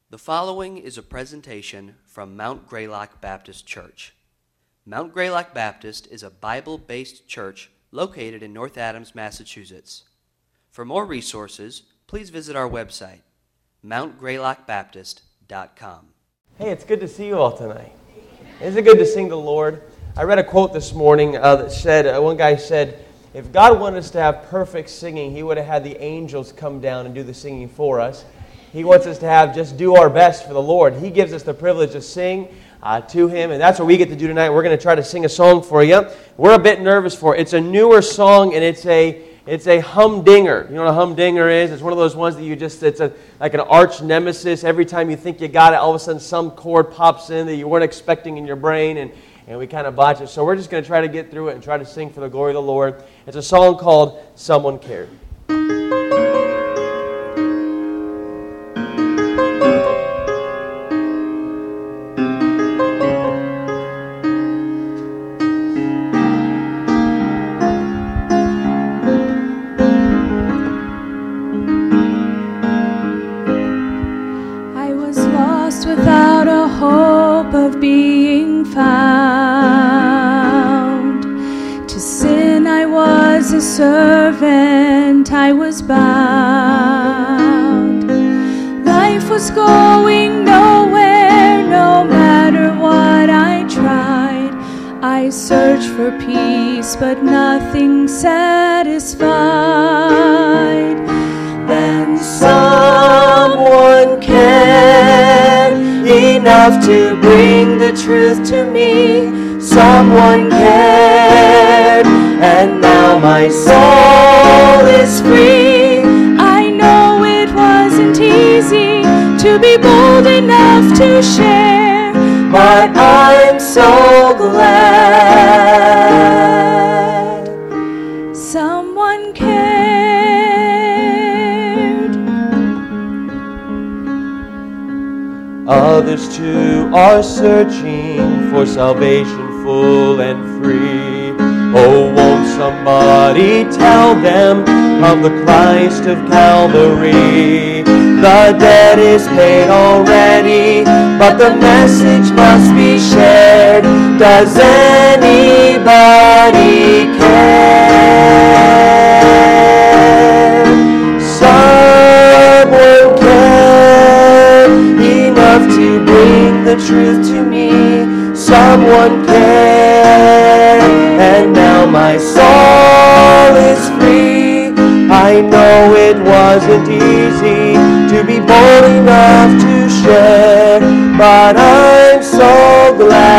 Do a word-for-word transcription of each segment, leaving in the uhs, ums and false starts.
The following is a presentation from Mount Greylock Baptist Church. Mount Greylock Baptist is a Bible-based church located in North Adams, Massachusetts. For more resources, please visit our website, mount greylock baptist dot com. Hey, it's good to see you all tonight. Isn't it good to sing the Lord? I read a quote this morning uh, that said, uh, one guy said, if God wanted us to have perfect singing, He would have had the angels come down and do the singing for us. He wants us to have just do our best for the Lord. He gives us the privilege to sing uh, to Him, and that's what we get to do tonight. We're going to try to sing a song for you. We're a bit nervous for it. It's a newer song, and it's a it's a humdinger. You know what a humdinger is? It's one of those ones that you just, it's a like an arch nemesis. Every time you think you got it, all of a sudden some chord pops in that you weren't expecting in your brain, and, and we kind of botch it. So we're just going to try to get through it and try to sing for the glory of the Lord. It's a song called Someone Cared. Being found. To sin I was a servant, I was bound. Life was going nowhere, no matter what I tried. I searched for peace, but nothing satisfied. Then someone cared enough to bring the truth to me. Someone cared, and now my soul is free. I know it wasn't easy to be bold enough to share, but I'm so glad someone cared. Others too are searching for salvation full and free. Oh, won't somebody tell them of the Christ of Calvary? The debt is paid already, but the message must be shared. Does anybody care? Someone cared enough to bring the truth to me. Someone cared, and now my soul is free. I know it wasn't easy to be bold enough to share, but I'm so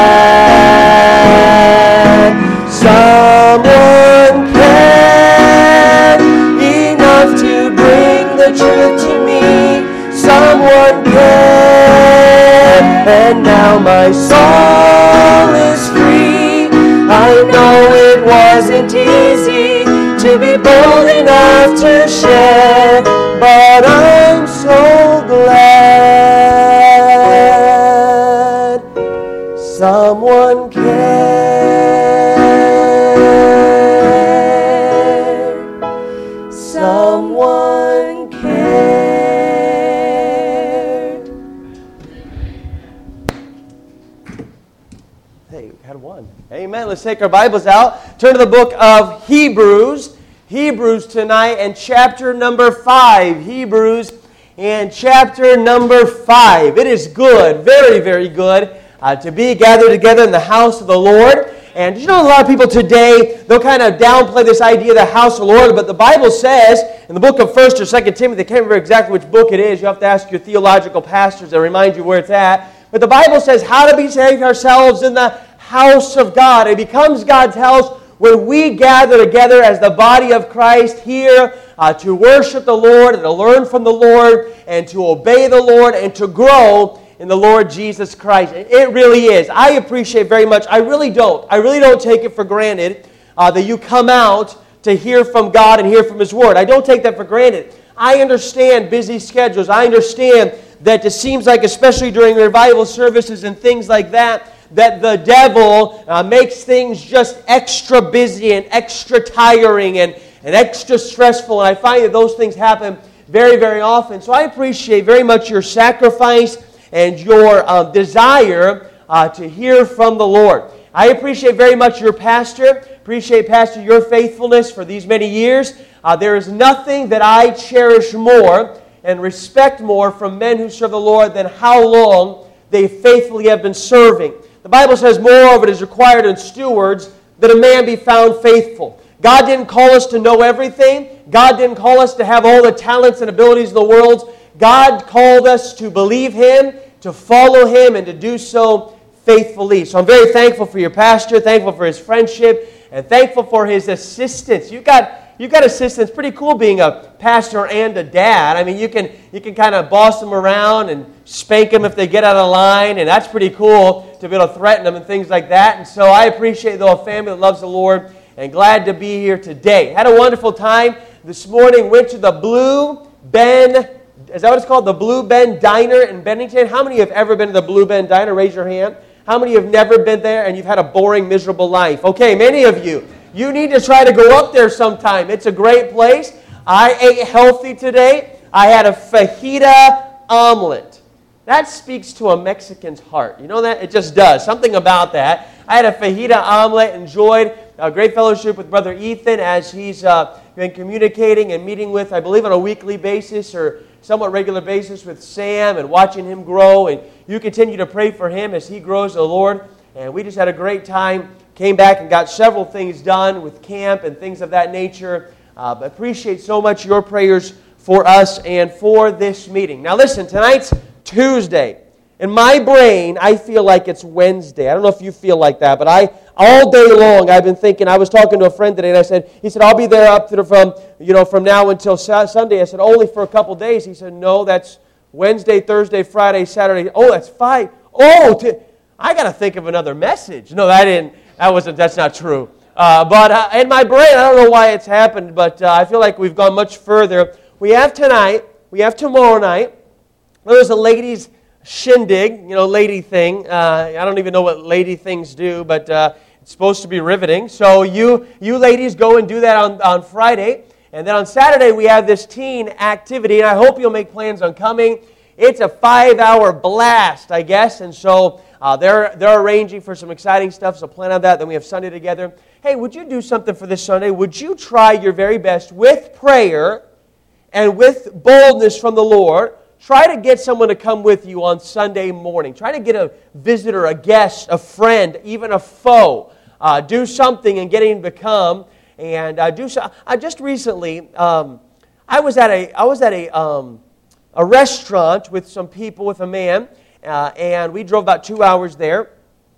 glad someone cared enough to bring the truth to me. Someone cared, and now my soul is free. I know it wasn't easy to be bold enough to share, but I'm so glad someone cared. Someone cared. Hey, we had one. Amen. Let's take our Bibles out. Turn to the book of Hebrews. Hebrews tonight and chapter number five. Hebrews and chapter number five. It is good, very, very good uh, to be gathered together in the house of the Lord. And you know, a lot of people today, they'll kind of downplay this idea of the house of the Lord, but the Bible says in the book of First or Second Timothy, I can't remember exactly which book it is. You have to ask your theological pastors to remind you where it's at. But the Bible says how to behave ourselves in the house of God. It becomes God's house when we gather together as the body of Christ here uh, to worship the Lord and to learn from the Lord and to obey the Lord and to grow in the Lord Jesus Christ. It really is. I appreciate very much. I really don't. I really don't take it for granted uh, that you come out to hear from God and hear from His Word. I don't take that for granted. I understand busy schedules. I understand that it seems like, especially during revival services and things like that, that the devil uh, makes things just extra busy and extra tiring and, and extra stressful. And I find that those things happen very, very often. So I appreciate very much your sacrifice and your uh, desire uh, to hear from the Lord. I appreciate very much your pastor. Appreciate, Pastor, your faithfulness for these many years. Uh, there is nothing that I cherish more and respect more from men who serve the Lord than how long they faithfully have been serving. The Bible says, moreover, it is required in stewards that a man be found faithful. God didn't call us to know everything. God didn't call us to have all the talents and abilities in the world. God called us to believe Him, to follow Him, and to do so faithfully. So I'm very thankful for your pastor, thankful for his friendship, and thankful for his assistance. You got you got assistance. Pretty cool being a pastor and a dad. I mean, you can you can kind of boss them around and spank them if they get out of line, and that's pretty cool to be able to threaten them and things like that. And so I appreciate the whole family that loves the Lord, and glad to be here today. Had a wonderful time this morning. Went to the Blue Ben. Is that what it's called? The Blue Ben Diner in Bennington. How many have ever been to the Blue Ben Diner? Raise your hand. How many have never been there and you've had a boring, miserable life? Okay, many of you. You need to try to go up there sometime. It's a great place. I ate healthy today. I had a fajita omelet. That speaks to a Mexican's heart. You know that? It just does. Something about that. I had a fajita omelet, enjoyed a great fellowship with Brother Ethan as he's uh, been communicating and meeting with, I believe, on a weekly basis or somewhat regular basis with Sam and watching him grow. And you continue to pray for him as he grows the Lord. And we just had a great time. Came back and got several things done with camp and things of that nature. Uh, but appreciate so much your prayers for us and for this meeting. Now listen, tonight's Tuesday. In my brain, I feel like it's Wednesday. I don't know if you feel like that, but I all day long I've been thinking. I was talking to a friend today, and I said, he said, I'll be there up to the, from you know from now until Sunday. I said, only for a couple days. He said, no, that's Wednesday, Thursday, Friday, Saturday. Oh, that's five. Oh, t- I got to think of another message. No, that didn't. That wasn't. That's not true. Uh, but uh, in my brain, I don't know why it's happened, but uh, I feel like we've gone much further. We have tonight. We have tomorrow night. There's a ladies' shindig, you know, lady thing. Uh, I don't even know what lady things do, but uh, it's supposed to be riveting. So you you ladies go and do that on, on Friday. And then on Saturday, we have this teen activity, and I hope you'll make plans on coming. It's a five-hour blast, I guess, and so uh, they're they're arranging for some exciting stuff, so plan on that. Then we have Sunday together. Hey, would you do something for this Sunday? Would you try your very best with prayer and with boldness from the Lord? Try to get someone to come with you on Sunday morning. Try to get a visitor, a guest, a friend, even a foe. Uh, do something and get him to come. And uh, do so. I just recently, um, I was at a, I was at a, um, a restaurant with some people, with a man, uh, and we drove about two hours there.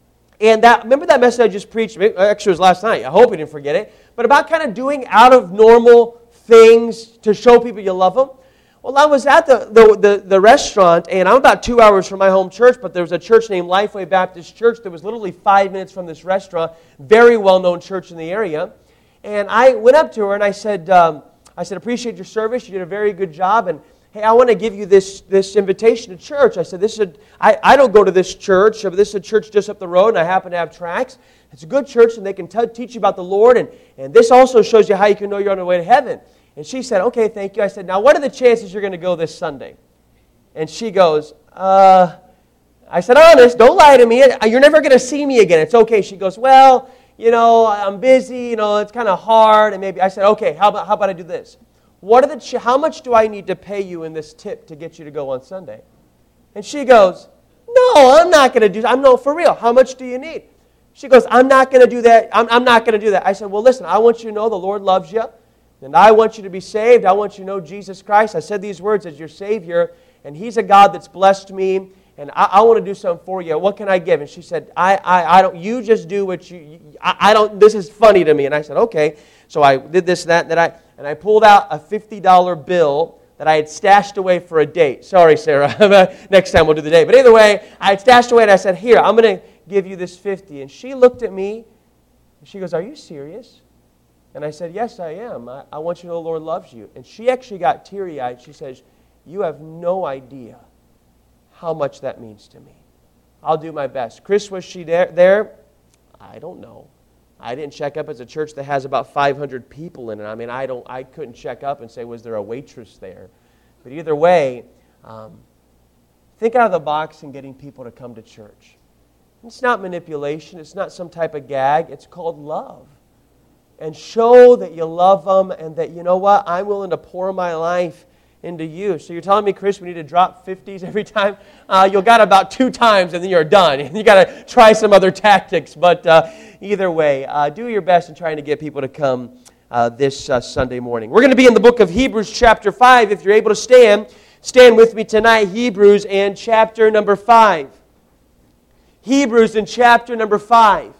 And that, remember that message I just preached? Actually, it was last night. I hope you didn't forget it. But about kind of doing out of normal things to show people you love them. Well, I was at the, the, the, the restaurant, and I'm about two hours from my home church, but there was a church named Lifeway Baptist Church that was literally five minutes from this restaurant, very well-known church in the area. And I went up to her, and I said, um, I said, appreciate your service. You did a very good job, and hey, I want to give you this, this invitation to church. I said, this is a, I, I don't go to this church, but this is a church just up the road, and I happen to have tracts. It's a good church, and they can t- teach you about the Lord, and, and this also shows you how you can know you're on the way to heaven. And she said, okay, thank you. I said, now what are the chances you're going to go this Sunday? And she goes, uh, I said, honest, don't lie to me. You're never going to see me again. It's okay. She goes, well, you know, I'm busy. You know, it's kind of hard. And maybe I said, okay, how about how about I do this? What are the ch- how much do I need to pay you in this tip to get you to go on Sunday? And she goes, no, I'm not going to do that. I'm no, for real. How much do you need? She goes, I'm not going to do that. I'm, I'm not going to do that. I said, well, listen, I want you to know the Lord loves you. And I want you to be saved. I want you to know Jesus Christ. I said these words as your Savior, and He's a God that's blessed me, and I, I want to do something for you. What can I give? And she said, I, I, I don't. You just do what you. I, I don't. This is funny to me. And I said, okay. So I did this and that, and then I and I pulled out a fifty dollar bill that I had stashed away for a date. Sorry, Sarah. Next time we'll do the date. But either way, I had stashed away, and I said, here, I'm going to give you this fifty. And she looked at me, and she goes, are you serious? And I said, yes, I am. I, I want you to know the Lord loves you. And she actually got teary-eyed. She says, you have no idea how much that means to me. I'll do my best. Chris, was she there? there? I don't know. I didn't check up as a church that has about five hundred people in it. I mean, I don't. I couldn't check up and say, was there a waitress there? But either way, um, think out of the box in getting people to come to church. It's not manipulation. It's not some type of gag. It's called love. And show that you love them and that, you know what, I'm willing to pour my life into you. So you're telling me, Chris, we need to drop fifties every time? Uh, you'll got about two times and then you're done. You got to try some other tactics. But uh, either way, uh, do your best in trying to get people to come uh, this uh, Sunday morning. We're going to be in the book of Hebrews chapter five. If you're able to stand, stand with me tonight. Hebrews and chapter number five. Hebrews in chapter number five.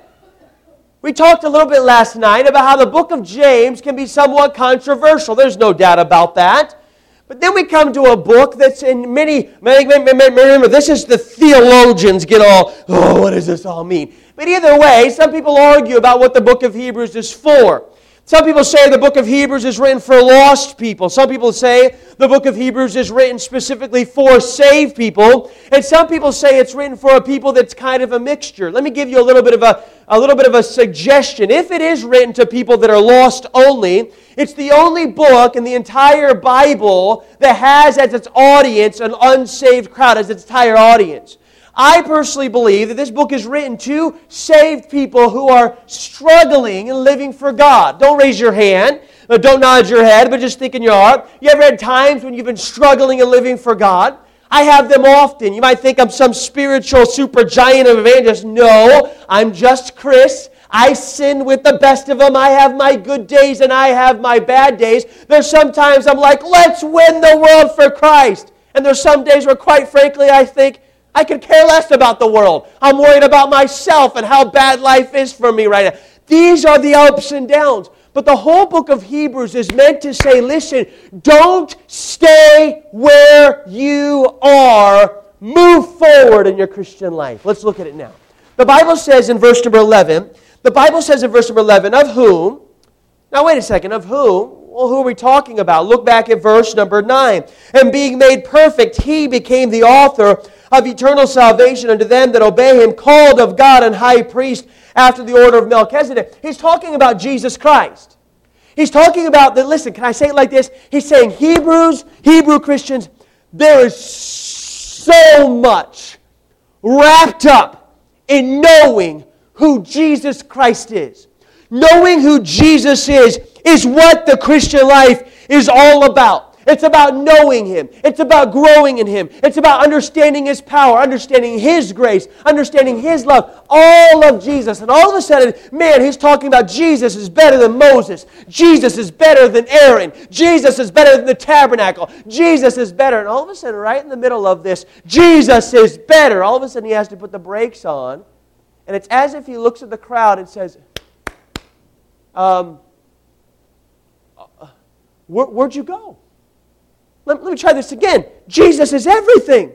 We talked a little bit last night about how the book of James can be somewhat controversial. There's no doubt about that. But then we come to a book that's in many, many, many, many remember, this is the theologians get all, oh, what does this all mean? But either way, some people argue about what the book of Hebrews is for. Some people say the book of Hebrews is written for lost people. Some people say the book of Hebrews is written specifically for saved people. And some people say it's written for a people that's kind of a mixture. Let me give you a little bit of a, a little bit of a suggestion. If it is written to people that are lost only, it's the only book in the entire Bible that has as its audience an unsaved crowd, as its entire audience. I personally believe that this book is written to saved people who are struggling and living for God. Don't raise your hand, don't nod your head, but just think in your heart. You ever had times when you've been struggling and living for God? I have them often. You might think I'm some spiritual super giant of evangelist. No, I'm just Chris. I sin with the best of them. I have my good days and I have my bad days. There's sometimes I'm like, let's win the world for Christ. And there's some days where, quite frankly, I think, I could care less about the world. I'm worried about myself and how bad life is for me right now. These are the ups and downs. But the whole book of Hebrews is meant to say, listen, don't stay where you are. Move forward in your Christian life. Let's look at it now. The Bible says in verse number eleven, the Bible says in verse number eleven, of whom, now wait a second, of whom? Well, who are we talking about? Look back at verse number nine. And being made perfect, He became the author of eternal salvation unto them that obey Him, called of God and high priest after the order of Melchizedek. He's talking about Jesus Christ. He's talking about, the, listen, can I say it like this? He's saying, Hebrews, Hebrew Christians, there is so much wrapped up in knowing who Jesus Christ is. Knowing who Jesus is, is what the Christian life is all about. It's about knowing Him. It's about growing in Him. It's about understanding His power, understanding His grace, understanding His love. All of Jesus. And all of a sudden, man, he's talking about Jesus is better than Moses. Jesus is better than Aaron. Jesus is better than the tabernacle. Jesus is better. And all of a sudden, right in the middle of this, Jesus is better. All of a sudden, he has to put the brakes on. And it's as if he looks at the crowd and says, um, where, where'd you go? Let, let me try this again. Jesus is everything.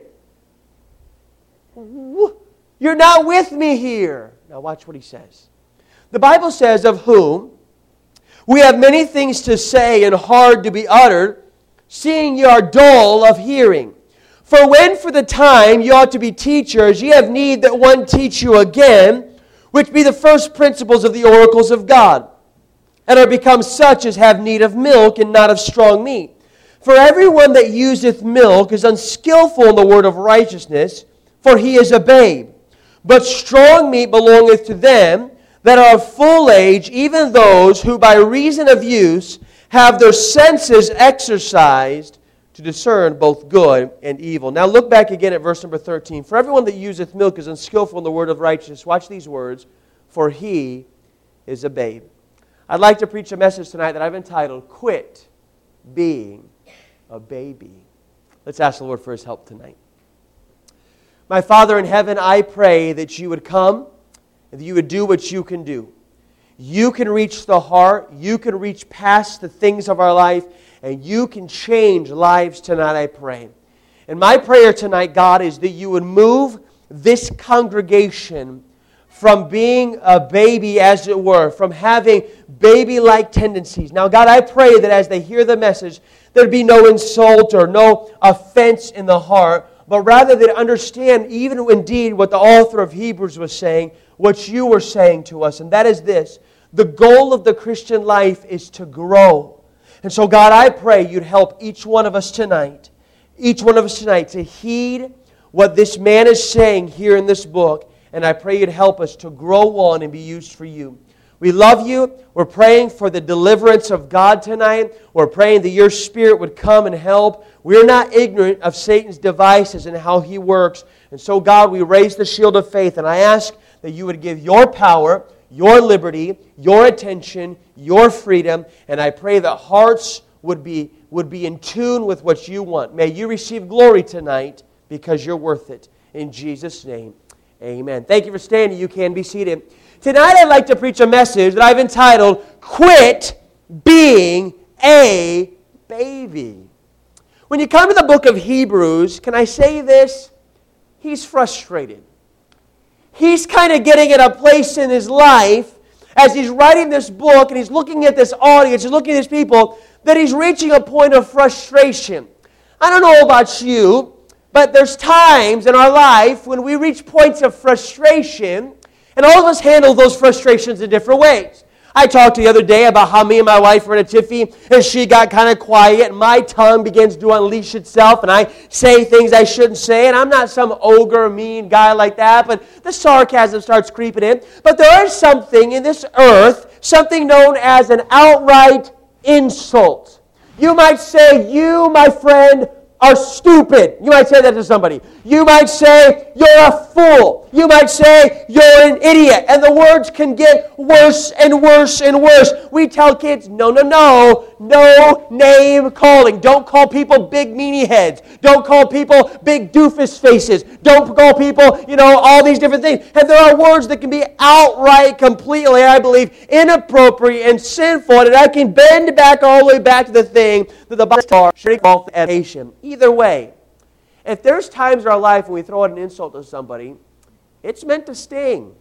You're not with me here. Now watch what he says. The Bible says, of whom we have many things to say and hard to be uttered, seeing ye are dull of hearing. For when for the time ye ought to be teachers, ye have need that one teach you again, which be the first principles of the oracles of God, and are become such as have need of milk and not of strong meat. For everyone that useth milk is unskillful in the word of righteousness, for he is a babe. But strong meat belongeth to them that are of full age, even those who by reason of use have their senses exercised to discern both good and evil. Now look back again at verse number thirteen. For everyone that useth milk is unskillful in the word of righteousness. Watch these words. For he is a babe. I'd like to preach a message tonight that I've entitled, Quit Being a Baby. Let's ask the Lord for His help tonight. My Father in heaven, I pray that you would come and that you would do what you can do. You can reach the heart. You can reach past the things of our life. And you can change lives tonight, I pray. And my prayer tonight, God, is that you would move this congregation from being a baby, as it were, from having baby-like tendencies. Now, God, I pray that as they hear the message, there'd be no insult or no offense in the heart, but rather they'd understand even indeed what the author of Hebrews was saying, what you were saying to us, and that is this: the goal of the Christian life is to grow. And so, God, I pray you'd help each one of us tonight, each one of us tonight to heed what this man is saying here in this book. And I pray you'd help us to grow on and be used for you. We love you. We're praying for the deliverance of God tonight. We're praying that your Spirit would come and help. We're not ignorant of Satan's devices and how he works. And so, God, we raise the shield of faith. And I ask that you would give your power, your liberty, your attention, your freedom. And I pray that hearts would be, would be in tune with what you want. May you receive glory tonight because you're worth it. In Jesus' name, amen. Thank you for standing. You can be seated. Tonight I'd like to preach a message that I've entitled, Quit Being a Baby. When you come to the book of Hebrews, can I say this? He's frustrated. He's kind of getting at a place in his life as he's writing this book and he's looking at this audience, he's looking at these people, that he's reaching a point of frustration. I don't know about you, but there's times in our life when we reach points of frustration. And all of us handle those frustrations in different ways. I talked the other day about how me and my wife were in a tiffy, and she got kind of quiet, and my tongue begins to unleash itself, and I say things I shouldn't say, and I'm not some ogre, mean guy like that, but the sarcasm starts creeping in. But there is something in this earth, something known as an outright insult. You might say, you, my friend, are stupid. You might say that to somebody. You might say, you're a fool. You might say, you're an idiot. And the words can get worse and worse and worse. We tell kids, no, no, no, no name calling. Don't call people big meanie heads. Don't call people big doofus faces. Don't call people, you know, all these different things. And there are words that can be outright, completely, I believe, inappropriate and sinful. And I can bend back all the way back to the thing that the Bible should call education. Either way, if there's times in our life when we throw out an insult to somebody, it's meant to sting.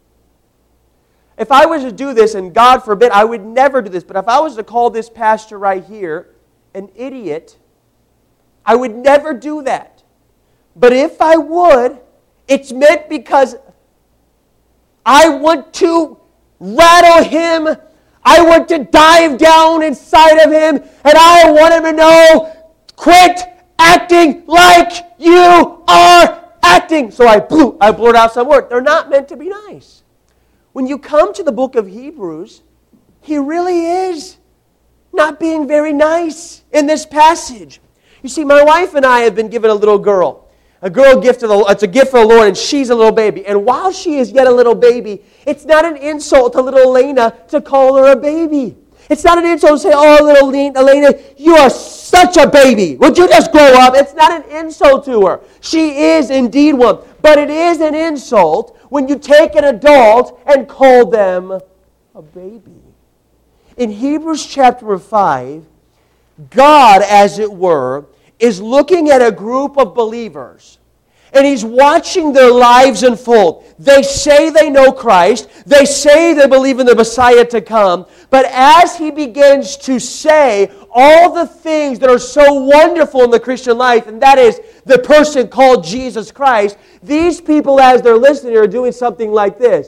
If I was to do this, and God forbid, I would never do this, but if I was to call this pastor right here an idiot, I would never do that. But if I would, it's meant because I want to rattle him, I want to dive down inside of him, and I want him to know, quit acting like you are acting. So I blew, I blurted out some words. They're not meant to be nice. When you come to the book of Hebrews, he really is not being very nice in this passage. You see, my wife and I have been given a little girl. A girl gift of the, it's a gift for the Lord, and she's a little baby. And while she is yet a little baby, it's not an insult to little Elena to call her a baby. It's not an insult to say, oh, little Elena, you are such a baby. Would you just grow up? It's not an insult to her. She is indeed one. But it is an insult when you take an adult and call them a baby. In Hebrews chapter five, God, as it were, is looking at a group of believers. And He's watching their lives unfold. They say they know Christ. They say they believe in the Messiah to come. But as He begins to say all the things that are so wonderful in the Christian life, and that is the person called Jesus Christ, these people, as they're listening, are doing something like this.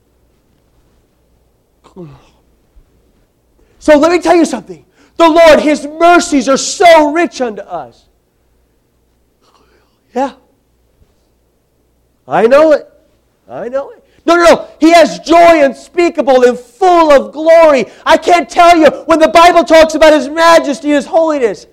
So let me tell you something. The Lord, His mercies are so rich unto us. Yeah. I know it. I know it. No, no, no. He has joy unspeakable and full of glory. I can't tell you when the Bible talks about His majesty, His holiness.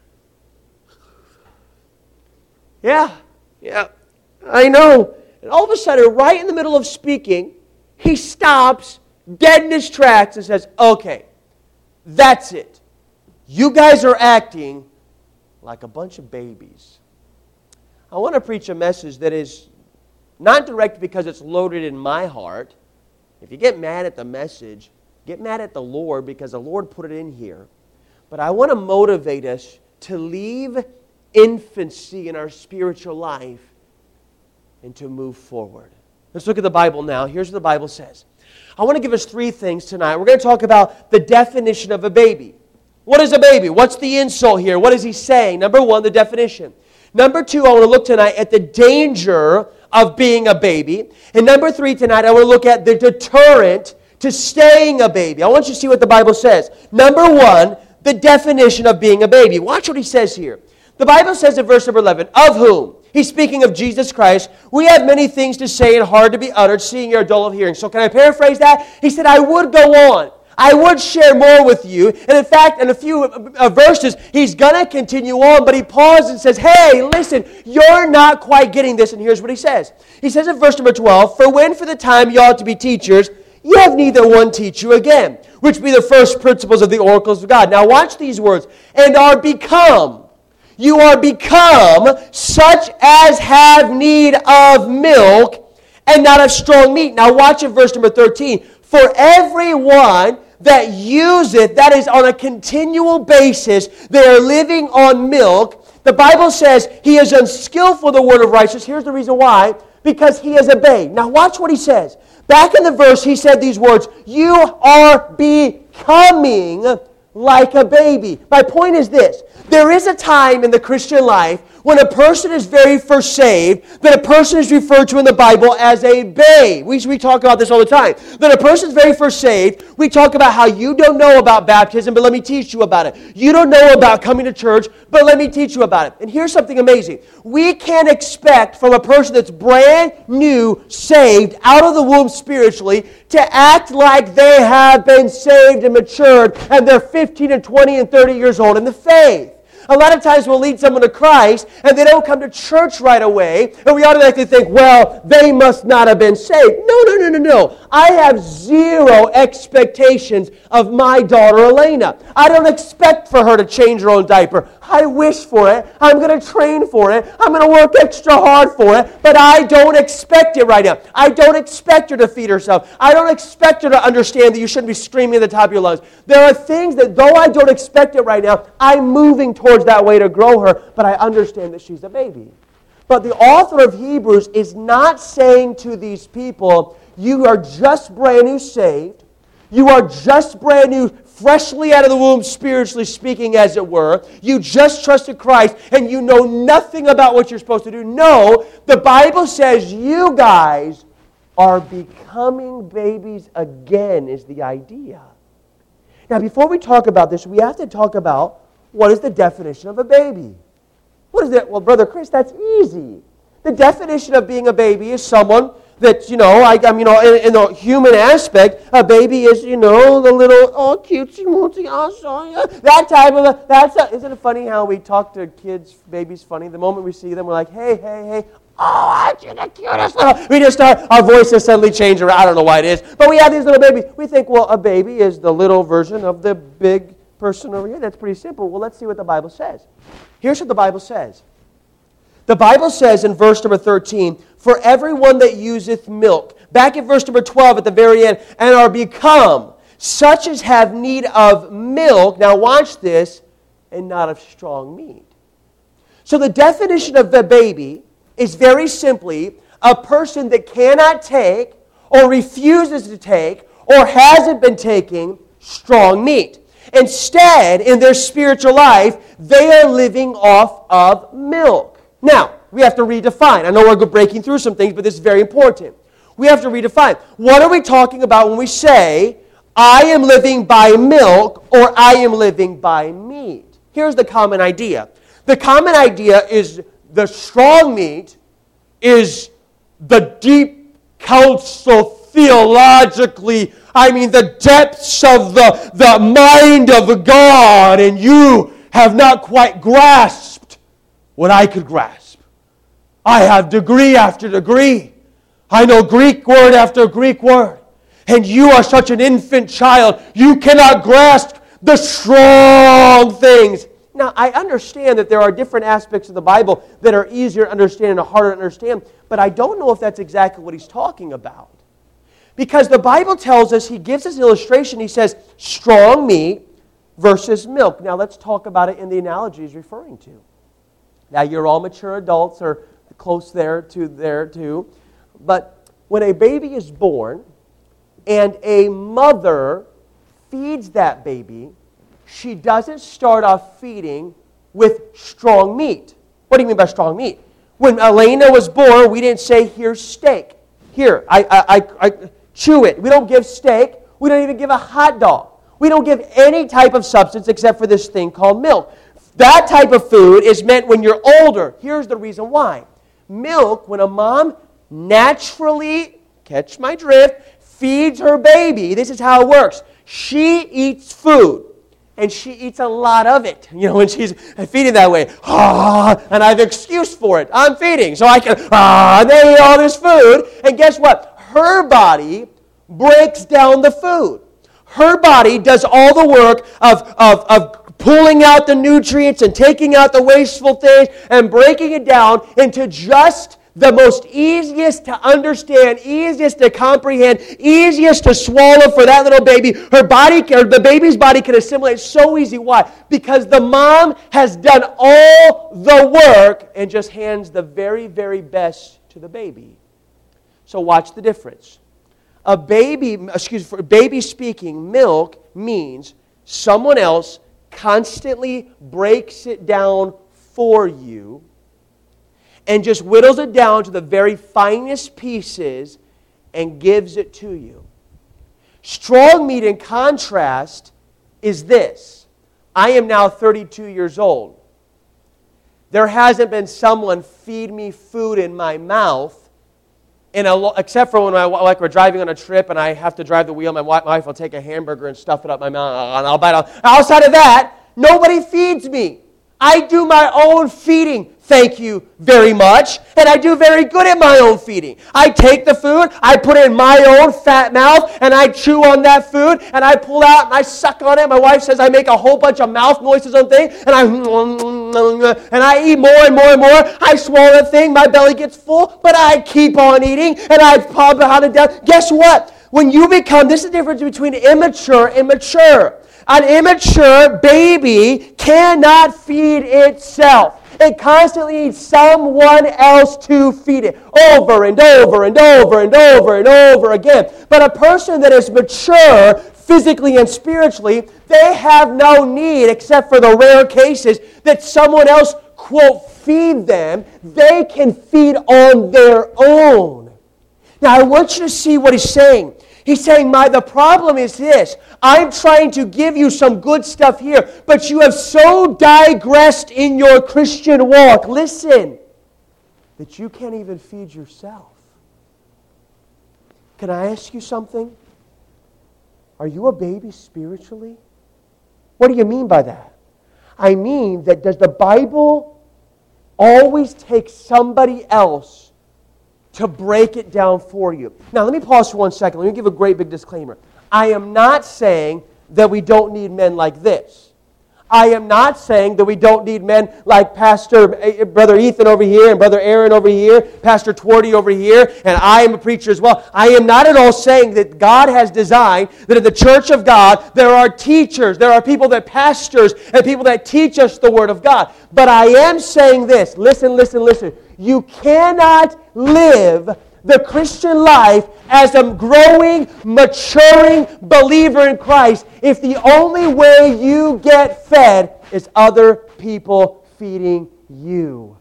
Yeah, yeah, I know. And all of a sudden, right in the middle of speaking, He stops dead in His tracks and says, okay, that's it. You guys are acting like a bunch of babies. I want to preach a message that is not direct because it's loaded in my heart. If you get mad at the message, get mad at the Lord because the Lord put it in here. But I want to motivate us to leave infancy in our spiritual life and to move forward. Let's look at the Bible now. Here's what the Bible says. I want to give us three things tonight. We're going to talk about the definition of a baby. What is a baby? What's the insult here? What is he saying? Number one, the definition. Number two, I want to look tonight at the danger of being a baby. And number three tonight, I want to look at the deterrent to staying a baby. I want you to see what the Bible says. Number one, the definition of being a baby. Watch what he says here. The Bible says in verse number eleven, of whom? He's speaking of Jesus Christ. We have many things to say and hard to be uttered, seeing you're dull of hearing. So can I paraphrase that? He said, I would go on. I would share more with you. And in fact, in a few uh, verses, he's going to continue on, but he pauses and says, hey, listen, you're not quite getting this. And here's what he says. He says in verse number twelve, for when for the time you ought to be teachers, you have neither one teach you again, which be the first principles of the oracles of God. Now watch these words. And are become. You are become such as have need of milk and not of strong meat. Now watch in verse number thirteen. For everyone that useth, that is on a continual basis, they are living on milk. The Bible says he is unskillful in the word of righteousness. Here's the reason why. Because he is a babe. Now watch what he says. Back in the verse, he said these words, you are becoming like a baby. My point is this. There is a time in the Christian life when a person is very first saved, that a person is referred to in the Bible as a babe. We, we talk about this all the time. That a person is very first saved, we talk about how you don't know about baptism, but let me teach you about it. You don't know about coming to church, but let me teach you about it. And here's something amazing. We can't expect from a person that's brand new, saved, out of the womb spiritually, to act like they have been saved and matured, and they're fifteen and twenty and thirty years old in the faith. A lot of times we'll lead someone to Christ and they don't come to church right away, and we automatically think, well, they must not have been saved. No, no, no, no, no. I have zero expectations of my daughter Elena. I don't expect for her to change her own diaper. I wish for it. I'm going to train for it. I'm going to work extra hard for it, but I don't expect it right now. I don't expect her to feed herself. I don't expect her to understand that you shouldn't be screaming at the top of your lungs. There are things that, though I don't expect it right now, I'm moving towards that way to grow her, but I understand that she's a baby. But the author of Hebrews is not saying to these people, you are just brand new saved, you are just brand new, freshly out of the womb, spiritually speaking, as it were, you just trusted Christ, and you know nothing about what you're supposed to do. No, the Bible says you guys are becoming babies again, is the idea. Now, before we talk about this, we have to talk about what is the definition of a baby? What is that? Well, Brother Chris, that's easy. The definition of being a baby is someone that, you know, I, I'm, you know, in, in the human aspect, a baby is, you know, the little, oh, cutesy, moosey, oh, so, yeah, that type of, a, that's, a, isn't it funny how we talk to kids, babies funny? The moment we see them, we're like, hey, hey, hey, oh, aren't you the cutest little, we just start, our voices suddenly change around, I don't know why it is, but we have these little babies. We think, well, a baby is the little version of the big person over here. That's pretty simple. Well, let's see what the Bible says. Here's what the Bible says. The Bible says in verse number thirteen, for everyone that useth milk. Back in verse number twelve at the very end, and are become such as have need of milk. Now watch this, and not of strong meat. So the definition of the baby is very simply a person that cannot take or refuses to take or hasn't been taking strong meat. Instead, in their spiritual life, they are living off of milk. Now, we have to redefine. I know we're breaking through some things, but this is very important. We have to redefine. What are we talking about when we say, I am living by milk or I am living by meat? Here's the common idea. The common idea is the strong meat is the deep counsel theologically, I mean the depths of the, the mind of God, and you have not quite grasped what I could grasp. I have degree after degree. I know Greek word after Greek word. And you are such an infant child, you cannot grasp the strong things. Now, I understand that there are different aspects of the Bible that are easier to understand and harder to understand, but I don't know if that's exactly what he's talking about. Because the Bible tells us, he gives us an illustration, he says, strong meat versus milk. Now, let's talk about it in the analogy he's referring to. Now, you're all mature adults, or close there to there too, but when a baby is born and a mother feeds that baby, she doesn't start off feeding with strong meat. What do you mean by strong meat? When Elena was born, we didn't say, here's steak. Here, I, I, I, I chew it. We don't give steak. We don't even give a hot dog. We We don't give any type of substance except for this thing called milk. That type of food is meant when you're older. Here's the reason why. Milk, when a mom naturally, catch my drift, feeds her baby, this is how it works. She eats food, and she eats a lot of it. You know, when she's feeding that way, ah, and I have an excuse for it. I'm feeding, so I can, ah, and they eat all this food, and guess what? Her body breaks down the food. Her body does all the work of, of, of pulling out the nutrients and taking out the wasteful things and breaking it down into just the most easiest to understand, easiest to comprehend, easiest to swallow for that little baby. Her body, or the baby's body can assimilate so easy. Why? Because the mom has done all the work and just hands the very, very best to the baby. So watch the difference. A baby, excuse me, for baby speaking, milk means someone else constantly breaks it down for you and just whittles it down to the very finest pieces and gives it to you. Strong meat, in contrast, is this. I am now thirty-two years old. There hasn't been someone feed me food in my mouth, in a, except for when I, like we're driving on a trip and I have to drive the wheel. My wife will take a hamburger and stuff it up my mouth, and I'll bite out. Outside of that, nobody feeds me. I do my own feeding, thank you very much, and I do very good at my own feeding. I take the food, I put it in my own fat mouth, and I chew on that food, and I pull out and I suck on it. My wife says I make a whole bunch of mouth noises on things, and I and I eat more and more and more. I swallow the thing, my belly gets full, but I keep on eating, and I pop it down. Guess what? When you become, this is the difference between immature and mature. An immature baby cannot feed itself. It constantly needs someone else to feed it over and over and over and over and over again. But a person that is mature physically and spiritually, they have no need, except for the rare cases that someone else, quote, feed them. They can feed on their own. Now, I want you to see what he's saying. He's saying, my, the problem is this. I'm trying to give you some good stuff here, but you have so digressed in your Christian walk, listen, that you can't even feed yourself. Can I ask you something? Are you a baby spiritually? What do you mean by that? I mean that does the Bible always take somebody else to break it down for you? Now, let me pause for one second. Let me give a great big disclaimer. I am not saying that we don't need men like this. I am not saying that we don't need men like Pastor, Brother Ethan over here, and Brother Aaron over here, Pastor Twardy over here, and I am a preacher as well. I am not at all saying that God has designed that in the church of God there are teachers, there are people that pastors, and people that teach us the Word of God. But I am saying this, listen, listen, listen. You cannot live the Christian life as a growing, maturing believer in Christ if the only way you get fed is other people feeding you.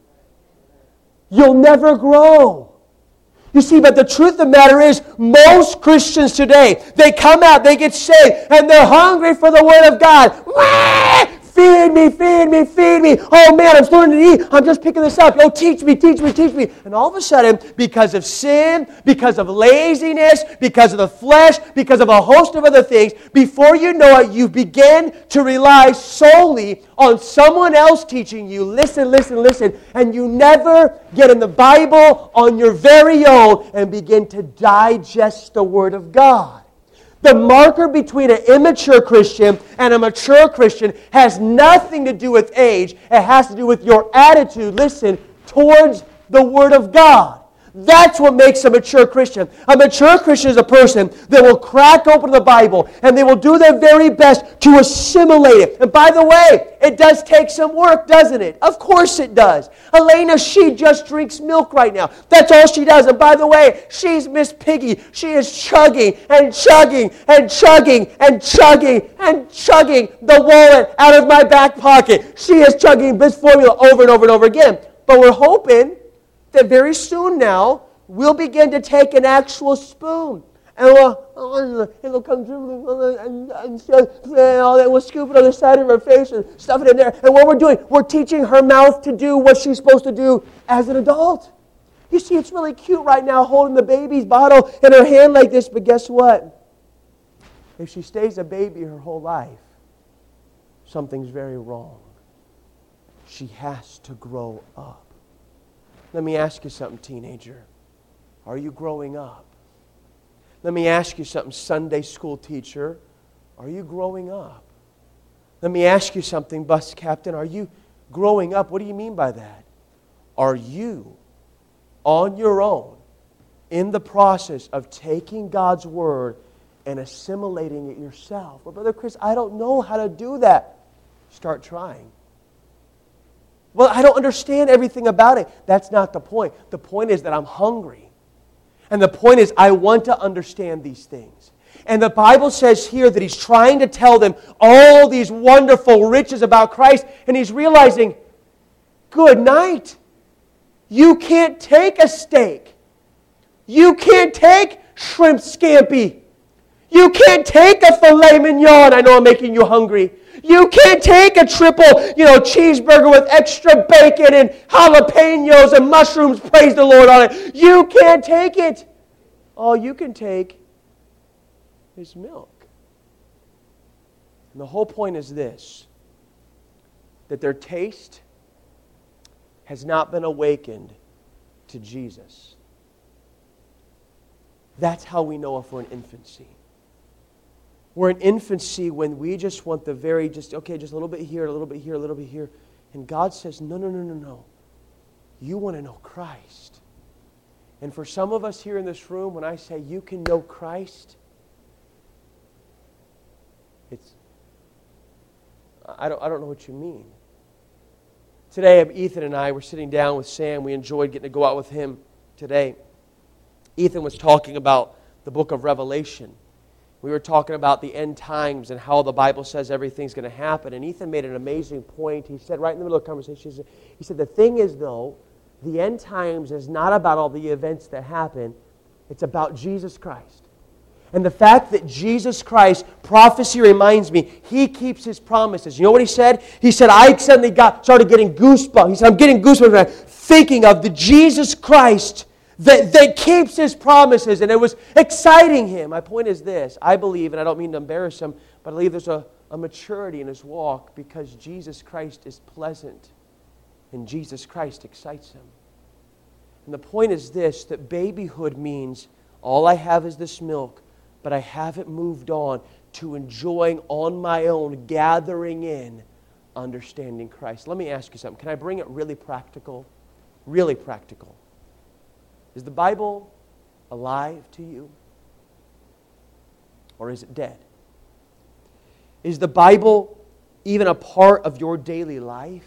You'll never grow. You see, but the truth of the matter is, most Christians today, they come out, they get saved, and they're hungry for the Word of God. Wah! Feed me, feed me, feed me. Oh man, I'm starting to eat. I'm just picking this up. Oh, teach me, teach me, teach me. And all of a sudden, because of sin, because of laziness, because of the flesh, because of a host of other things, before you know it, you begin to rely solely on someone else teaching you. Listen, listen, listen. And you never get in the Bible on your very own and begin to digest the Word of God. The marker between an immature Christian and a mature Christian has nothing to do with age. It has to do with your attitude, listen, towards the Word of God. That's what makes a mature Christian. A mature Christian is a person that will crack open the Bible and they will do their very best to assimilate it. And by the way, it does take some work, doesn't it? Of course it does. Elena, she just drinks milk right now. That's all she does. And by the way, she's Miss Piggy. She is chugging and chugging and chugging and chugging and chugging the wallet out of my back pocket. She is chugging this formula over and over and over again. But we're hoping that very soon now, we'll begin to take an actual spoon And we'll, it'll come dribbling and, and, and all that. We'll scoop it on the side of her face and stuff it in there. And what we're doing, we're teaching her mouth to do what she's supposed to do as an adult. You see, it's really cute right now holding the baby's bottle in her hand like this. But guess what? If she stays a baby her whole life, something's very wrong. She has to grow up. Let me ask you something, teenager. Are you growing up? Let me ask you something, Sunday school teacher. Are you growing up? Let me ask you something, bus captain. Are you growing up? What do you mean by that? Are you on your own in the process of taking God's Word and assimilating it yourself? Well, Brother Chris, I don't know how to do that. Start trying. Well, I don't understand everything about it. That's not the point. The point is that I'm hungry. And the point is, I want to understand these things. And the Bible says here that He's trying to tell them all these wonderful riches about Christ. And He's realizing, good night. You can't take a steak. You can't take shrimp scampi. You can't take a filet mignon. I know I'm making you hungry. You can't take a triple, you know, cheeseburger with extra bacon and jalapenos and mushrooms, praise the Lord, on it. You can't take it. All you can take is milk. And the whole point is this, that their taste has not been awakened to Jesus. That's how we know if we're in infancy. We're in infancy when we just want the very, just, okay, just a little bit here, a little bit here, a little bit here. And God says, no, no, no, no, no. You want to know Christ. And for some of us here in this room, when I say you can know Christ, it's, I don't, I don't know what you mean. Today, Ethan and I were sitting down with Sam. We enjoyed getting to go out with him today. Ethan was talking about the book of Revelation. We were talking about the end times and how the Bible says everything's going to happen. And Ethan made an amazing point. He said right in the middle of the conversation, he said, the thing is, though, the end times is not about all the events that happen. It's about Jesus Christ. And the fact that Jesus Christ, prophecy reminds me, He keeps His promises. You know what He said? He said, I suddenly got started getting goosebumps. He said, I'm getting goosebumps thinking of the Jesus Christ That, that keeps His promises, and it was exciting Him. My point is this. I believe, and I don't mean to embarrass Him, but I believe there's a, a maturity in His walk because Jesus Christ is pleasant, and Jesus Christ excites Him. And the point is this, that babyhood means all I have is this milk, but I haven't moved on to enjoying on my own, gathering in, understanding Christ. Let me ask you something. Can I bring it really practical? Really practical. Is the Bible alive to you? Or is it dead? Is the Bible even a part of your daily life?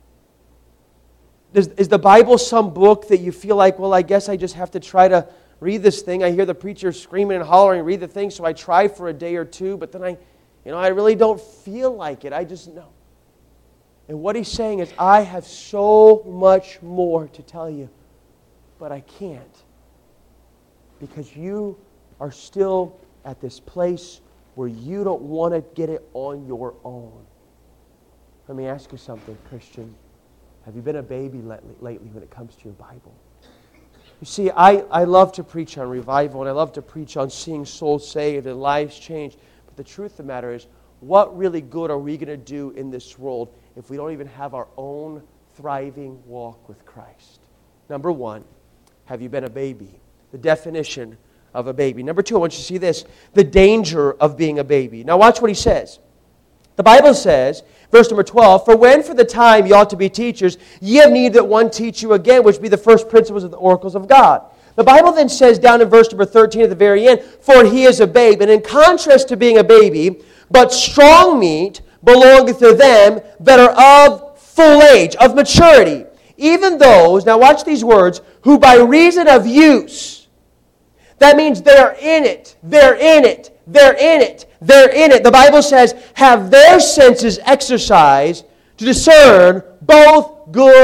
Is, is the Bible some book that you feel like, well, I guess I just have to try to read this thing. I hear the preacher screaming and hollering, read the thing, so I try for a day or two, but then I, you know, I really don't feel like it. I just know. And what he's saying is, I have so much more to tell you. But I can't, because you are still at this place where you don't want to get it on your own. Let me ask you something, Christian. Have you been a baby lately when it comes to your Bible? You see, I, I love to preach on revival, and I love to preach on seeing souls saved and lives changed. But the truth of the matter is, what really good are we going to do in this world if we don't even have our own thriving walk with Christ? Number one, have you been a baby? The definition of a baby. Number two, I want you to see this. The danger of being a baby. Now watch what he says. The Bible says, verse number twelve, For when for the time ye ought to be teachers, ye have need that one teach you again, which be the first principles of the oracles of God. The Bible then says down in verse number thirteen at the very end, For he is a babe. And in contrast to being a baby, but strong meat belongeth to them that are of full age, of maturity. Even those, now watch these words, who by reason of use, that means they're in it, they're in it, they're in it, they're in it. The Bible says, have their senses exercised to discern both good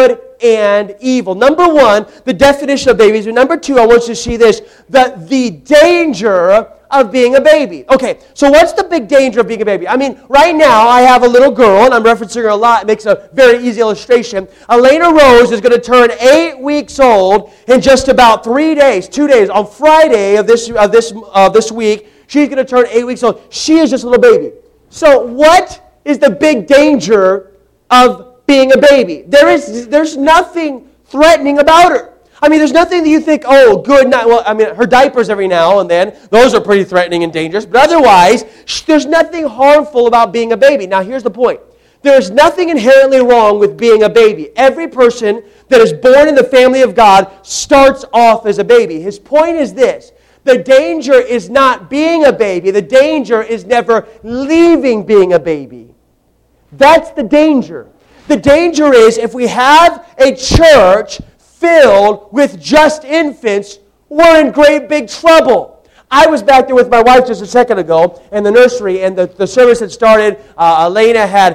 and evil. Number one, the definition of babies. And number two, I want you to see this, that the danger of being a baby. Okay, so what's the big danger of being a baby? I mean, right now I have a little girl, and I'm referencing her a lot. It makes a very easy illustration. Elena Rose is going to turn eight weeks old in just about three days, two days. On Friday of this of this uh, this week, she's going to turn eight weeks old. She is just a little baby. So what is the big danger of being a baby? There is there's nothing threatening about her. I mean, there's nothing that you think, oh, good, not, well, I mean, her diapers every now and then, those are pretty threatening and dangerous, but otherwise, there's nothing harmful about being a baby. Now, here's the point. There's nothing inherently wrong with being a baby. Every person that is born in the family of God starts off as a baby. His point is this. The danger is not being a baby. The danger is never leaving being a baby. That's the danger. The danger is if we have a church filled with just infants, we're in great big trouble. I was back there with my wife just a second ago in the nursery, and the, the service had started. Uh, Elena had,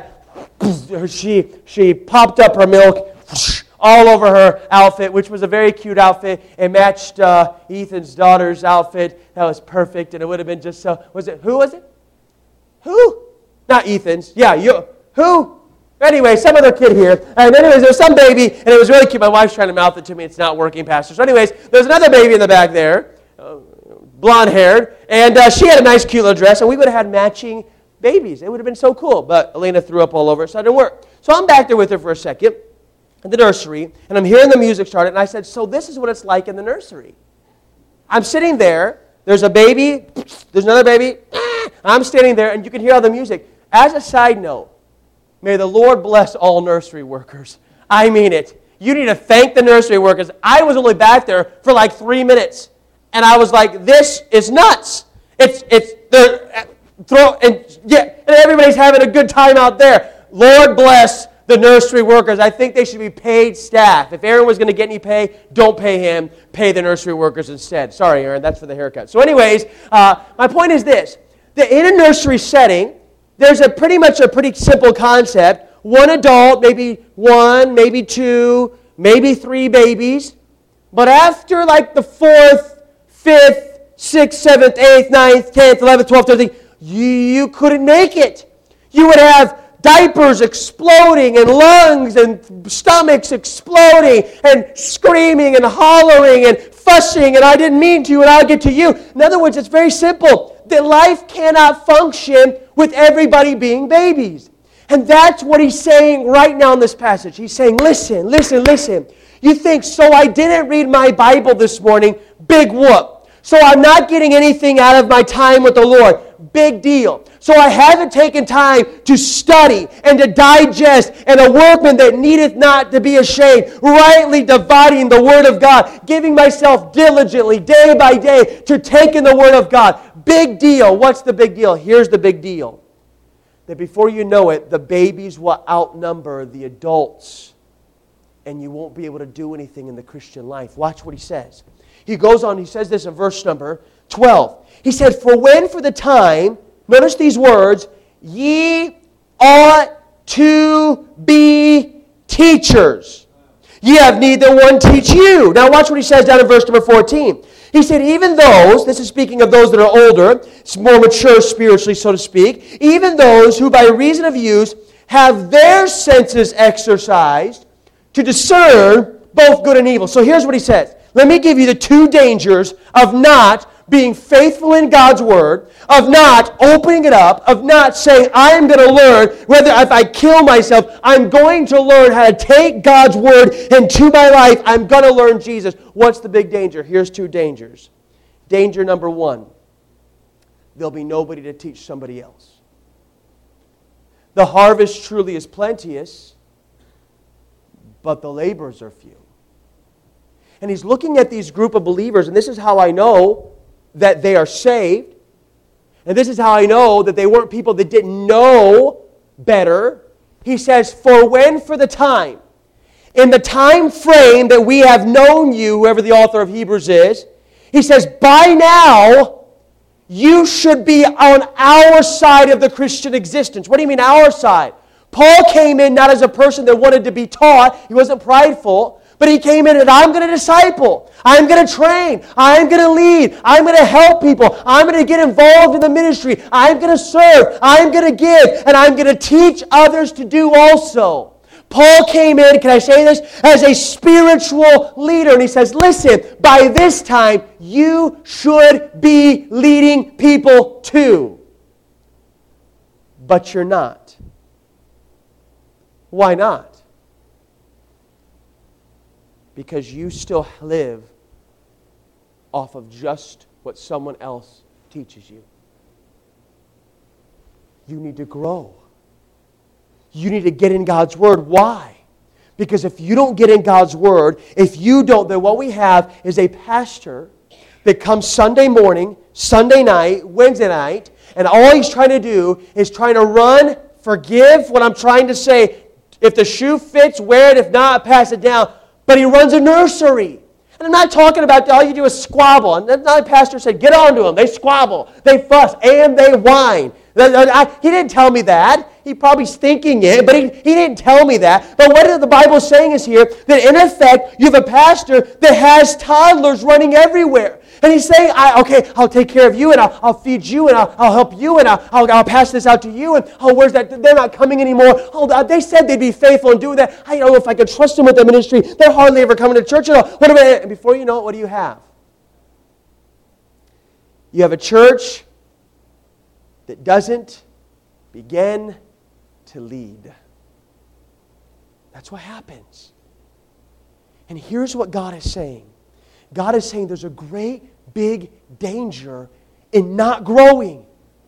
she, she popped up her milk all over her outfit, which was a very cute outfit. It matched uh, Ethan's daughter's outfit. That was perfect, and it would have been just so, was it, who was it? Who? Not Ethan's. Yeah, you. Who? Anyway, some other kid here. And anyways, there was some baby, and it was really cute. My wife's trying to mouth it to me. It's not working, Pastor. So anyways, there's another baby in the back there, uh, blonde-haired, and uh, she had a nice, cute little dress, and we would have had matching babies. It would have been so cool, but Elena threw up all over it, so it didn't work. So I'm back there with her for a second in the nursery, and I'm hearing the music start, and I said, so this is what it's like in the nursery. I'm sitting there. There's a baby. There's another baby. I'm standing there, and you can hear all the music. As a side note, may the Lord bless all nursery workers. I mean it. You need to thank the nursery workers. I was only back there for like three minutes. And I was like, this is nuts. It's, it's, the throw, and yeah, and everybody's having a good time out there. Lord bless the nursery workers. I think they should be paid staff. If Aaron was going to get any pay, don't pay him. Pay the nursery workers instead. Sorry, Aaron, that's for the haircut. So anyways, uh, my point is this. That in a nursery setting, there's a pretty much a pretty simple concept. One adult, maybe one, maybe two, maybe three babies. But after like the fourth, fifth, sixth, seventh, eighth, ninth, tenth, eleventh, twelfth, thirteenth, you, you couldn't make it. You would have diapers exploding and lungs and stomachs exploding and screaming and hollering and fussing and I didn't mean to and I'll get to you. In other words, it's very simple. That life cannot function with everybody being babies. And that's what he's saying right now in this passage. He's saying, listen, listen, listen. You think, so I didn't read my Bible this morning, big whoop. So I'm not getting anything out of my time with the Lord, big deal. So I haven't taken time to study and to digest, and a workman that needeth not to be ashamed, rightly dividing the Word of God, giving myself diligently, day by day, to take in the Word of God. Big deal. What's the big deal? Here's the big deal. That before you know it, the babies will outnumber the adults, and you won't be able to do anything in the Christian life. Watch what he says. He goes on, he says this in verse number twelve. He said, for when for the time, notice these words, ye ought to be teachers. Ye have need that one teach you. Now watch what he says down in verse number fourteen. He said, even those, this is speaking of those that are older, more mature spiritually, so to speak, even those who by reason of use have their senses exercised to discern both good and evil. So here's what he says. Let me give you the two dangers of not being faithful in God's Word, of not opening it up, of not saying, I'm going to learn, whether if I kill myself, I'm going to learn how to take God's Word into my life. I'm going to learn Jesus. What's the big danger? Here's two dangers. Danger number one, there'll be nobody to teach somebody else. The harvest truly is plenteous, but the laborers are few. And he's looking at these group of believers, and this is how I know that they are saved. And this is how I know that they weren't people that didn't know better. He says, for when for the time, in the time frame that we have known you, whoever the author of Hebrews is, he says, by now, you should be on our side of the Christian existence. What do you mean our side? Paul came in not as a person that wanted to be taught. He wasn't prideful. But he came in and I'm going to disciple. I'm going to train. I'm going to lead. I'm going to help people. I'm going to get involved in the ministry. I'm going to serve. I'm going to give. And I'm going to teach others to do also. Paul came in, can I say this, as a spiritual leader. And he says, listen, by this time, you should be leading people too. But you're not. Why not? Because you still live off of just what someone else teaches you. You need to grow. You need to get in God's Word. Why? Because if you don't get in God's Word, if you don't, then what we have is a pastor that comes Sunday morning, Sunday night, Wednesday night, and all he's trying to do is trying to run, forgive what I'm trying to say. If the shoe fits, wear it. If not, pass it down. But he runs a nursery. And I'm not talking about all you do is squabble. And another pastor said, get on to them. They squabble. They fuss. And they whine. He didn't tell me that. He probably's thinking it, but he, he didn't tell me that. But what the Bible is saying is here, that in effect, you have a pastor that has toddlers running everywhere. And he's saying, I, okay, I'll take care of you, and I'll, I'll feed you, and I'll, I'll help you, and I'll, I'll, I'll pass this out to you, and oh, where's that? They're not coming anymore. Oh, they said they'd be faithful and do that. I don't know if I could trust them with the ministry. They're hardly ever coming to church at all. What about it? And before you know it, what do you have? You have a church that doesn't begin to lead. That's what happens. And here's what God is saying. God is saying there's a great big danger in not growing.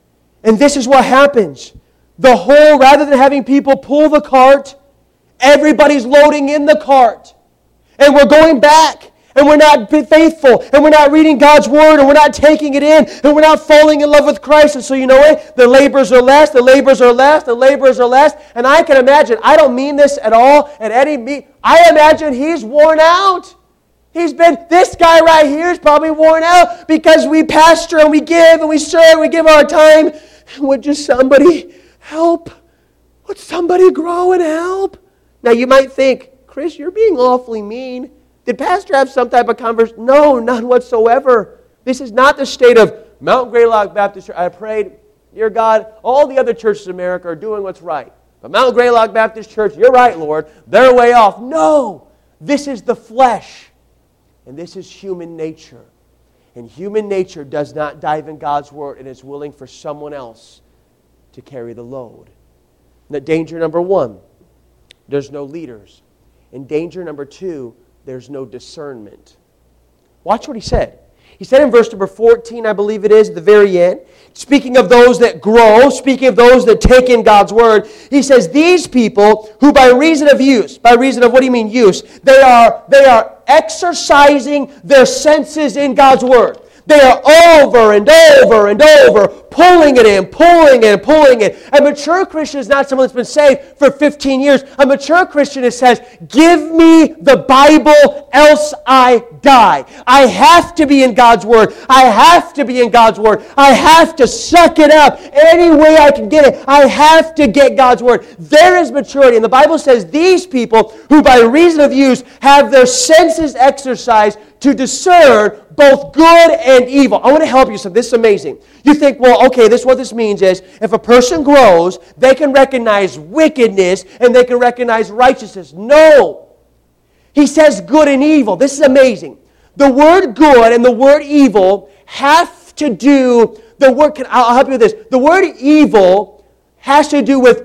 And this is what happens. The whole, rather than having people pull the cart, everybody's loading in the cart. And we're going back. And we're not faithful. And we're not reading God's Word. And we're not taking it in. And we're not falling in love with Christ. And so you know what? The labors are less. The labors are less. The labors are less. And I can imagine, I don't mean this at all. And Eddie, me, I imagine he's worn out. He's been, this guy right here is probably worn out because we pastor and we give and we serve and we give our time. Would just somebody help? Would somebody grow and help? Now you might think, Chris, you're being awfully mean. Did pastor have some type of conversation? No, none whatsoever. This is not the state of Mount Greylock Baptist Church. I prayed, dear God, all the other churches in America are doing what's right. But Mount Greylock Baptist Church, you're right, Lord. They're way off. No, this is the flesh. And this is human nature. And human nature does not dive in God's Word and is willing for someone else to carry the load. Now, danger number one, there's no leaders. And danger number two, there's no discernment. Watch what he said. He said in verse number fourteen, I believe it is, at the very end, speaking of those that grow, speaking of those that take in God's Word, he says, these people who by reason of use, by reason of, what do you mean use? They are, they are exercising their senses in God's Word. They are over and over and over, pulling it in, pulling it in, pulling it. A mature Christian is not someone that's been saved for fifteen years. A mature Christian is says, give me the Bible, else I die. I have to be in God's Word. I have to be in God's Word. I have to suck it up any way I can get it. I have to get God's Word. There is maturity. And the Bible says these people who by reason of use have their senses exercised to discern both good and evil. I want to help you. So this is amazing. You think, well, okay, this what this means is if a person grows, they can recognize wickedness and they can recognize righteousness. No. He says good and evil. This is amazing. The word good and the word evil have to do, the word, can, I'll help you with this. The word evil has to do with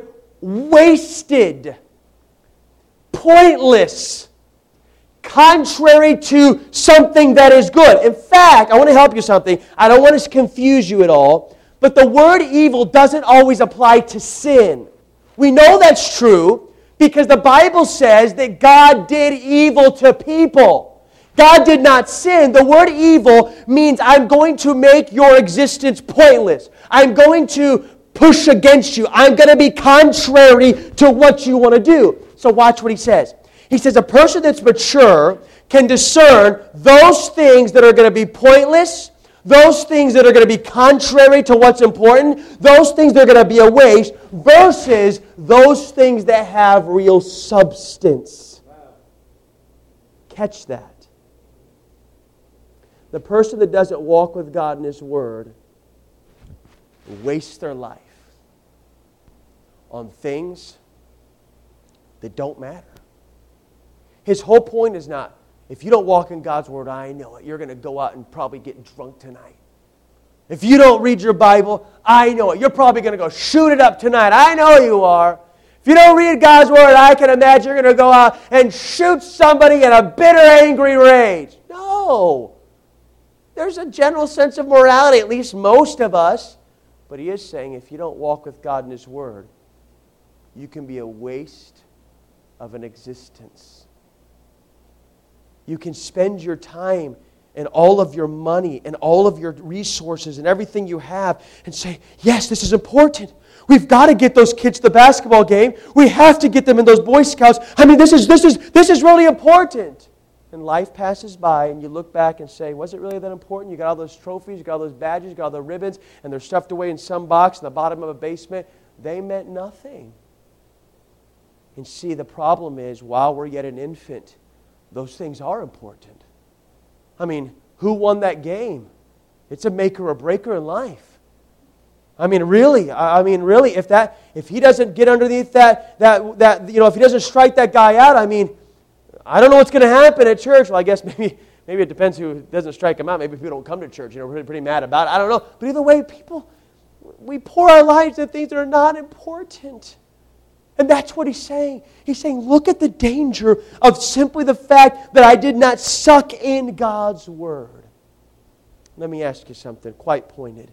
wasted, pointless, contrary to something that is good. In fact, I want to help you something. I don't want to confuse you at all. But the word evil doesn't always apply to sin. We know that's true because the Bible says that God did evil to people. God did not sin. The word evil means I'm going to make your existence pointless. I'm going to push against you. I'm going to be contrary to what you want to do. So watch what he says. He says a person that's mature can discern those things that are going to be pointless, those things that are going to be contrary to what's important, those things that are going to be a waste, versus those things that have real substance. Catch that. The person that doesn't walk with God in His Word wastes their life on things that don't matter. His whole point is not, if you don't walk in God's Word, I know it, you're going to go out and probably get drunk tonight. If you don't read your Bible, I know it, you're probably going to go shoot it up tonight. I know you are. If you don't read God's Word, I can imagine you're going to go out and shoot somebody in a bitter, angry rage. No. There's a general sense of morality, at least most of us. But he is saying if you don't walk with God in His Word, you can be a waste of an existence. You can spend your time and all of your money and all of your resources and everything you have and say, yes, this is important. We've got to get those kids to the basketball game. We have to get them in those Boy Scouts. I mean, this is this is this is really important. And life passes by and you look back and say, was it really that important? You got all those trophies, you got all those badges, you got all the ribbons, and they're stuffed away in some box in the bottom of a basement. They meant nothing. And see, the problem is, while we're yet an infant, those things are important. I mean, who won that game? It's a maker or breaker in life. I mean, really, I mean, really, if that, if he doesn't get underneath that, that, that, you know, if he doesn't strike that guy out, I mean, I don't know what's going to happen at church. Well, I guess maybe, maybe it depends who doesn't strike him out. Maybe people don't come to church. You know, we're pretty, pretty mad about it. I don't know. But either way, people, we pour our lives into things that are not important. And that's what he's saying. He's saying, look at the danger of simply the fact that I did not suck in God's Word. Let me ask you something quite pointed.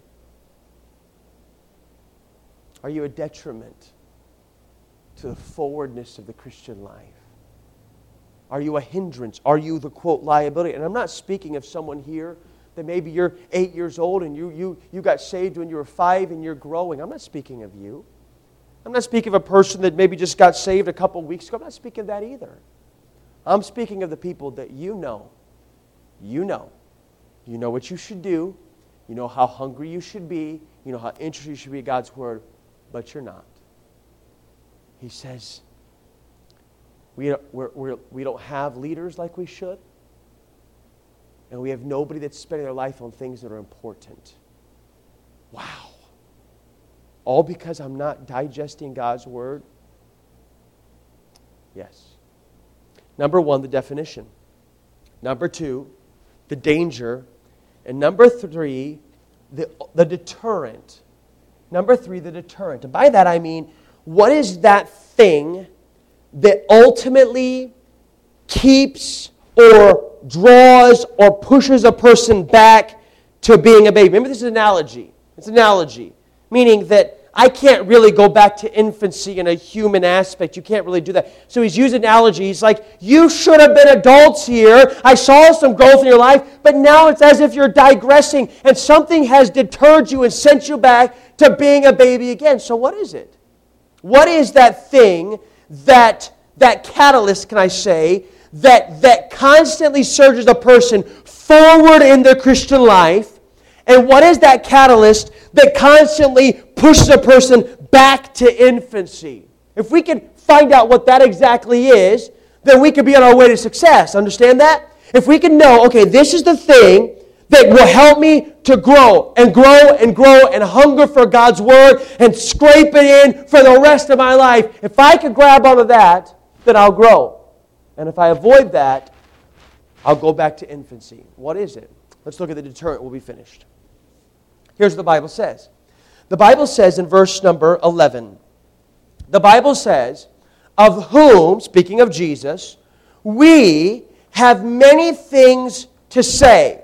Are you a detriment to the forwardness of the Christian life? Are you a hindrance? Are you the, quote, liability? And I'm not speaking of someone here that maybe you're eight years old and you, you, you got saved when you were five and you're growing. I'm not speaking of you. I'm not speaking of a person that maybe just got saved a couple weeks ago. I'm not speaking of that either. I'm speaking of the people that you know. You know. You know what you should do. You know how hungry you should be. You know how interested you should be in God's Word. But you're not. He says, we, we're, we're, we don't have leaders like we should. And we have nobody that's spending their life on things that are important. Wow. All because I'm not digesting God's Word? Yes. Number one, the definition. Number two, the danger. And number three, the, the deterrent. Number three, the deterrent. And by that I mean, what is that thing that ultimately keeps or draws or pushes a person back to being a baby? Remember, this is an analogy. It's an analogy. Meaning that I can't really go back to infancy in a human aspect. You can't really do that. So he's using analogy. He's like, you should have been adults here. I saw some growth in your life, but now it's as if you're digressing and something has deterred you and sent you back to being a baby again. So what is it? What is that thing, that, that catalyst, can I say, that, that constantly surges a person forward in their Christian life? And what is that catalyst that constantly pushes a person back to infancy? If we can find out what that exactly is, then we could be on our way to success. Understand that? If we can know, okay, this is the thing that will help me to grow and grow and grow and hunger for God's Word and scrape it in for the rest of my life. If I can grab onto that, then I'll grow. And if I avoid that, I'll go back to infancy. What is it? Let's look at the deterrent. We'll be finished. Here's what the Bible says. The Bible says in verse number eleven, the Bible says, of whom, speaking of Jesus, we have many things to say,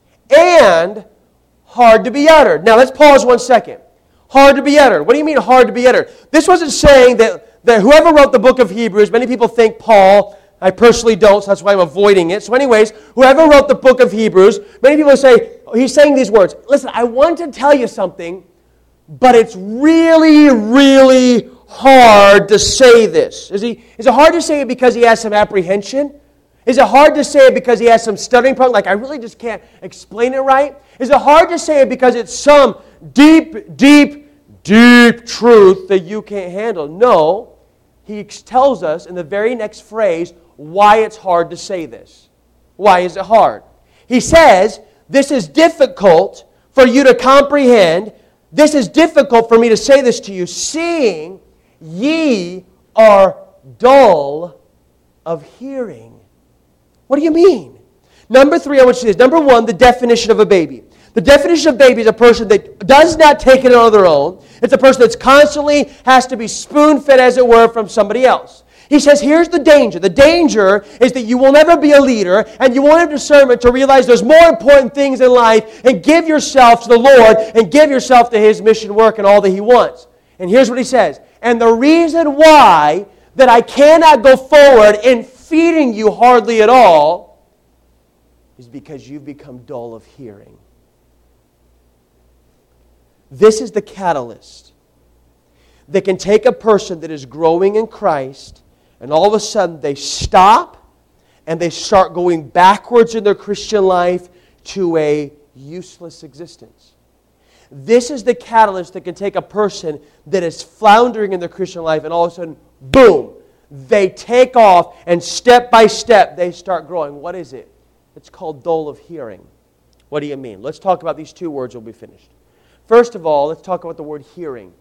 and hard to be uttered. Now let's pause one second. Hard to be uttered. What do you mean hard to be uttered? This wasn't saying that, that whoever wrote the book of Hebrews, many people think Paul. I personally don't, so that's why I'm avoiding it. So anyways, whoever wrote the book of Hebrews, many people say, he's saying these words, listen, I want to tell you something, but it's really, really hard to say this. Is, he, is it hard to say it because he has some apprehension? Is it hard to say it because he has some stuttering problem? Like, I really just can't explain it right? Is it hard to say it because it's some deep, deep, deep truth that you can't handle? No. He tells us in the very next phrase why it's hard to say this. Why is it hard? He says, this is difficult for you to comprehend. This is difficult for me to say this to you, seeing ye are dull of hearing. What do you mean? Number three, I want you to see this. Number one, the definition of a baby. The definition of baby is a person that does not take it on their own. It's a person that's constantly has to be spoon-fed, as it were, from somebody else. He says, here's the danger. The danger is that you will never be a leader, and you won't have discernment to realize there's more important things in life, and give yourself to the Lord, and give yourself to His mission work and all that He wants. And here's what He says. And the reason why that I cannot go forward in feeding you hardly at all is because you've become dull of hearing. This is the catalyst that can take a person that is growing in Christ, and all of a sudden they stop and they start going backwards in their Christian life to a useless existence. This is the catalyst that can take a person that is floundering in their Christian life, and all of a sudden, boom, they take off, and step by step they start growing. What is it? It's called dull of hearing. What do you mean? Let's talk about these two words. We'll be finished. First of all, let's talk about the word hearing.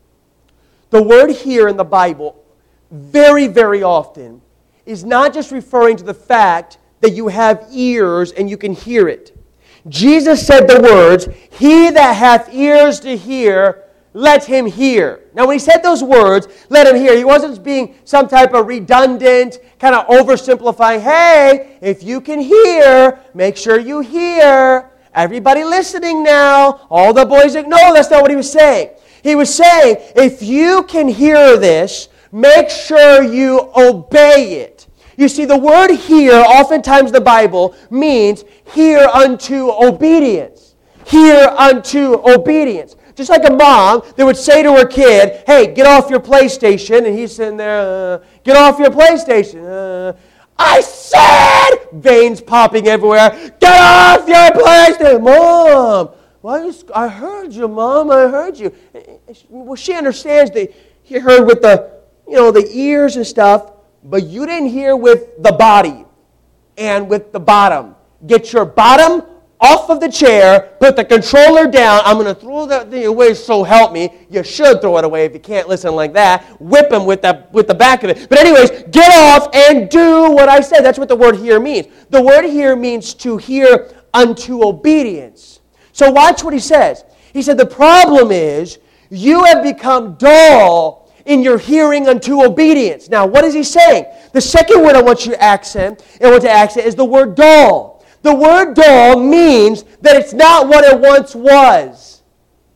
The word hear in the Bible, very, very often, is not just referring to the fact that you have ears and you can hear it. Jesus said the words, he that hath ears to hear, let him hear. Now when he said those words, let him hear, he wasn't being some type of redundant, kind of oversimplifying, hey, if you can hear, make sure you hear. Everybody listening now, all the boys that no, that's not what he was saying. He was saying, if you can hear this, make sure you obey it. You see, the word hear, oftentimes in the Bible, means hear unto obedience. Hear unto obedience. Just like a mom that would say to her kid, hey, get off your PlayStation. And he's sitting there, uh, get off your PlayStation. Uh, I said, veins popping everywhere, get off your PlayStation. Mom, why you, I heard you, Mom, I heard you. Well, she understands that he heard with the, you know, the ears and stuff, but you didn't hear with the body and with the bottom. Get your bottom off of the chair, put the controller down. I'm going to throw that thing away, so help me. You should throw it away if you can't listen like that. Whip him with the, with the back of it. But anyways, get off and do what I said. That's what the word hear means. The word hear means to hear unto obedience. So watch what he says. He said the problem is you have become dull in your hearing unto obedience. Now, what is he saying? The second word I want you to accent, I want to accent is the word dull. The word dull means that it's not what it once was.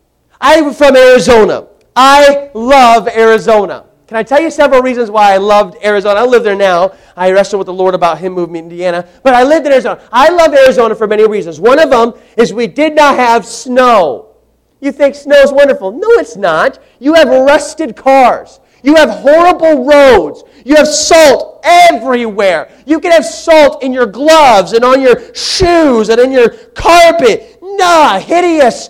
I'm from Arizona. I love Arizona. Can I tell you several reasons why I loved Arizona? I live there now. I wrestled with the Lord about Him moving me to Indiana. But I lived in Arizona. I love Arizona for many reasons. One of them is we did not have snow. You think snow is wonderful. No, it's not. You have rusted cars. You have horrible roads. You have salt everywhere. You can have salt in your gloves and on your shoes and in your carpet. Nah, hideous,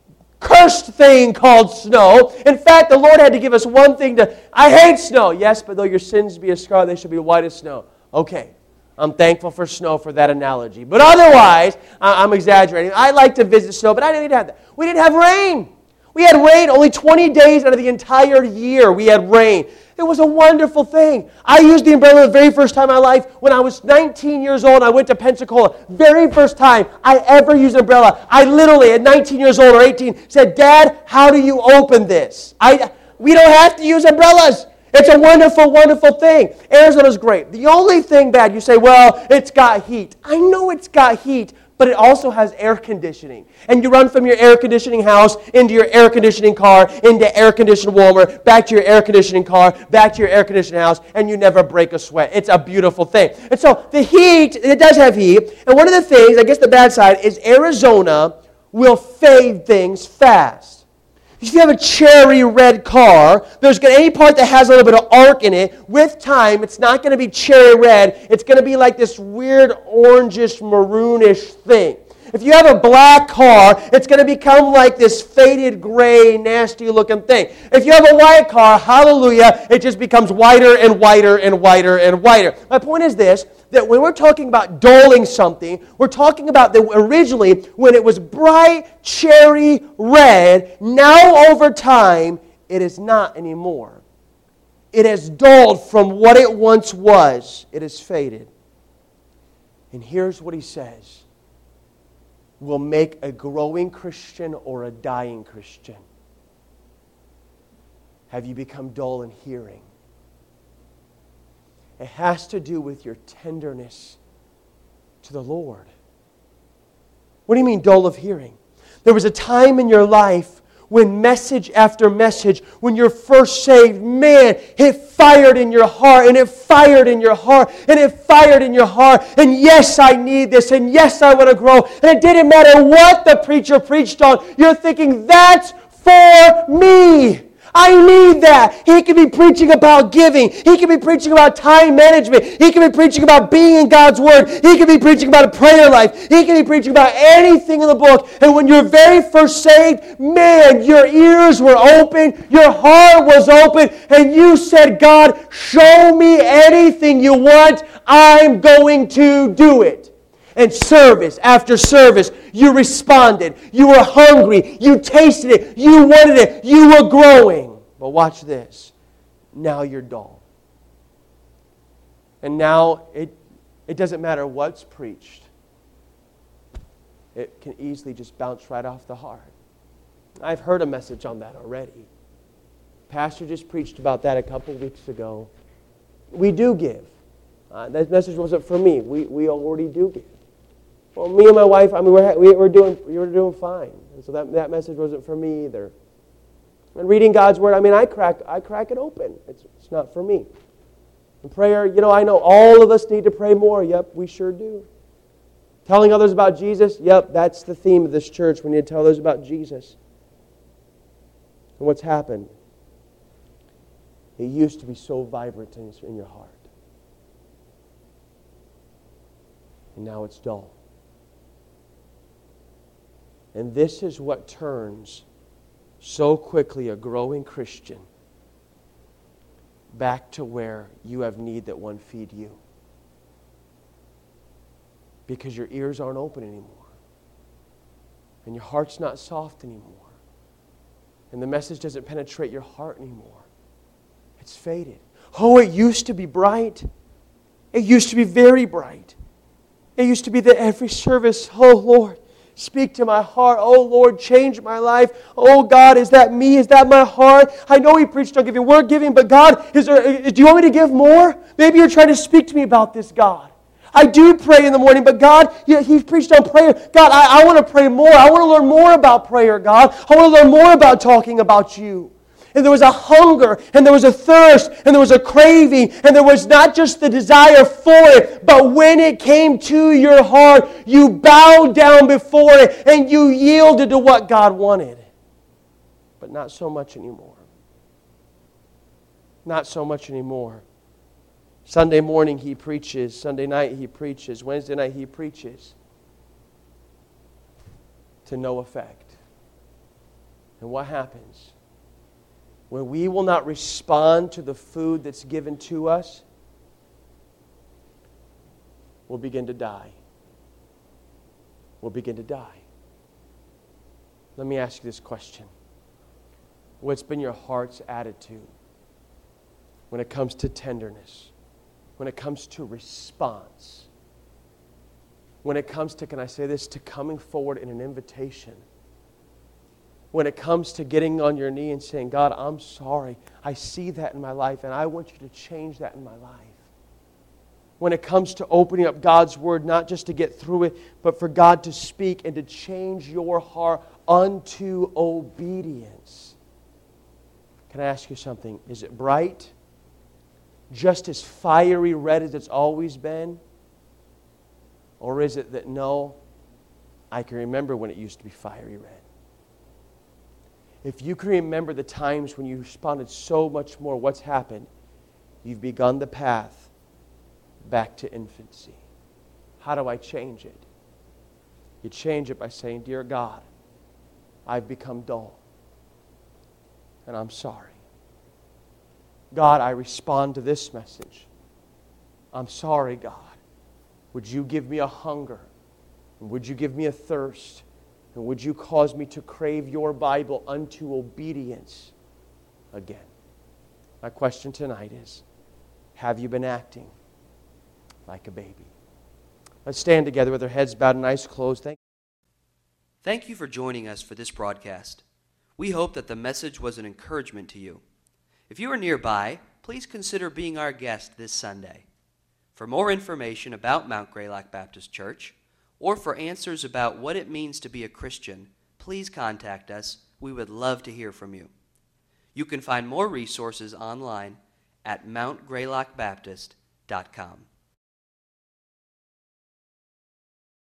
cursed thing called snow. In fact, the Lord had to give us one thing to, I hate snow. Yes, but though your sins be as scarlet, they shall be white as snow. Okay. I'm thankful for snow for that analogy. But otherwise, I'm exaggerating. I like to visit snow, but I didn't have that. We didn't have rain. We had rain only twenty days out of the entire year. We had rain. It was a wonderful thing. I used the umbrella the very first time in my life when I was nineteen years old. I went to Pensacola. Very first time I ever used an umbrella. I literally, at nineteen years old or eighteen, said, Dad, how do you open this? I, we don't have to use umbrellas. It's a wonderful, wonderful thing. Arizona's great. The only thing bad, you say, well, it's got heat. I know it's got heat, but it also has air conditioning. And you run from your air conditioning house into your air conditioning car, into air-conditioned Walmart, back to your air conditioning car, back to your air conditioning house, and you never break a sweat. It's a beautiful thing. And so the heat, it does have heat. And one of the things, I guess the bad side, is Arizona will fade things fast. If you have a cherry red car, there's going to any part that has a little bit of arc in it. With time, it's not going to be cherry red. It's going to be like this weird orangish, maroonish thing. If you have a black car, it's going to become like this faded gray, nasty looking thing. If you have a white car, hallelujah, it just becomes whiter and whiter and whiter and whiter. My point is this, that when we're talking about dulling something, we're talking about that originally when it was bright cherry red, now over time, it is not anymore. It has dulled from what it once was. It has faded. And here's what he says. Will make a growing Christian or a dying Christian. Have you become dull in hearing? It has to do with your tenderness to the Lord. What do you mean dull of hearing? There was a time in your life when message after message, when you're first saved, man, it fired in your heart, and it fired in your heart, and it fired in your heart, and yes, I need this, and yes, I want to grow, and it didn't matter what the preacher preached on, you're thinking, that's for me. I need that. He could be preaching about giving. He could be preaching about time management. He could be preaching about being in God's Word. He could be preaching about a prayer life. He could be preaching about anything in the book. And when you're very first saved, man, your ears were open, your heart was open, and you said, God, show me anything you want. I'm going to do it. And service after service, you responded. You were hungry. You tasted it. You wanted it. You were growing. But watch this. Now you're dull. And now it, it doesn't matter what's preached. It can easily just bounce right off the heart. I've heard a message on that already. Pastor just preached about that a couple weeks ago. We do give. Uh, that message wasn't for me. We, we already do give. Well, me and my wife, I mean, we're, we're, doing, we're doing fine. And so that, that message wasn't for me either. And reading God's Word, I mean, I crack, I crack it open. It's, it's not for me. And prayer, you know, I know all of us need to pray more. Yep, we sure do. Telling others about Jesus, yep, that's the theme of this church. We need to tell others about Jesus. And what's happened? It used to be so vibrant in, in your heart. And now it's dull. And this is what turns so quickly a growing Christian back to where you have need that one feed you. Because your ears aren't open anymore. And your heart's not soft anymore. And the message doesn't penetrate your heart anymore. It's faded. Oh, it used to be bright. It used to be very bright. It used to be that every service, oh Lord, speak to my heart. Oh Lord, change my life. Oh God, is that me? Is that my heart? I know He preached on giving. We're giving, but God, is there, do you want me to give more? Maybe you're trying to speak to me about this, God. I do pray in the morning, but God, He preached on prayer. God, I, I want to pray more. I want to learn more about prayer, God. I want to learn more about talking about You. And there was a hunger, and there was a thirst, and there was a craving, and there was not just the desire for it, but when it came to your heart, you bowed down before it, and you yielded to what God wanted. But not so much anymore. Not so much anymore. Sunday morning He preaches, Sunday night He preaches, Wednesday night He preaches. To no effect. And what happens? When we will not respond to the food that's given to us, we'll begin to die. We'll begin to die. Let me ask you this question. What's been your heart's attitude when it comes to tenderness? When it comes to response? When it comes to, can I say this, to coming forward in an invitation? When it comes to getting on your knee and saying, God, I'm sorry. I see that in my life, and I want You to change that in my life. When it comes to opening up God's Word, not just to get through it, but for God to speak and to change your heart unto obedience. Can I ask you something? Is it bright? Just as fiery red as it's always been? Or is it that, no, I can remember when it used to be fiery red? If you can remember the times when you responded so much more, what's happened? You've begun the path back to infancy. How do I change it? You change it by saying, Dear God, I've become dull, and I'm sorry. God, I respond to this message. I'm sorry, God. Would you give me a hunger? And would you give me a thirst? And would you cause me to crave your Bible unto obedience again? My question tonight is, have you been acting like a baby? Let's stand together with our heads bowed and eyes closed. Thank Thank you for joining us for this broadcast. We hope that the message was an encouragement to you. If you are nearby, please consider being our guest this Sunday. For more information about Mount Greylock Baptist Church, or for answers about what it means to be a Christian, please contact us. We would love to hear from you. You can find more resources online at mount greylock baptist dot com.